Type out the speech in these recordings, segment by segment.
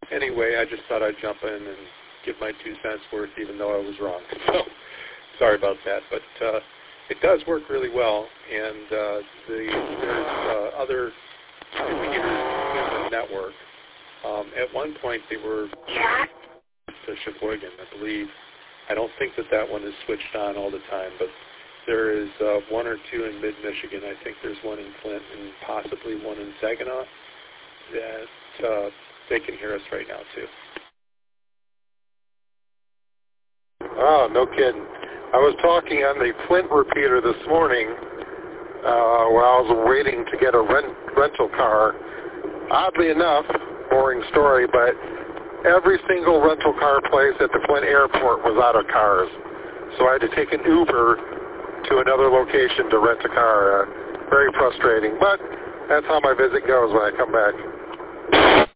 anyway, I just thought I'd jump in and give my 2 cents worth, even though I was wrong. So sorry about that, but it does work really well, and there's other repeaters in the network. At one point, they were to Sheboygan, I believe. I don't think that one is switched on all the time, but there is 1 or 2 in mid-Michigan. I think there's one in Flint and possibly one in Saginaw that they can hear us right now, too. Oh, no kidding. I was talking on the Flint repeater this morning while I was waiting to get a rental car. Oddly enough, boring story, but every single rental car place at the Flint airport was out of cars. So I had to take an Uber to another location to rent a car. Very frustrating, but that's how my visit goes when I come back.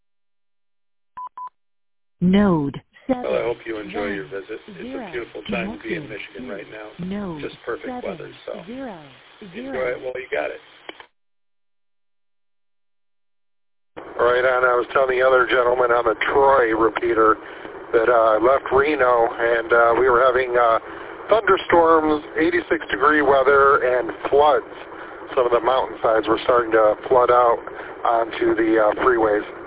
Node. Well, I hope you enjoy your visit. It's a beautiful time to be in Michigan right now. Just perfect weather, so enjoy it while you got it. Right on. I was telling the other gentleman on the Troy repeater that I left Reno, and we were having thunderstorms, 86-degree weather, and floods. Some of the mountainsides were starting to flood out onto the freeways.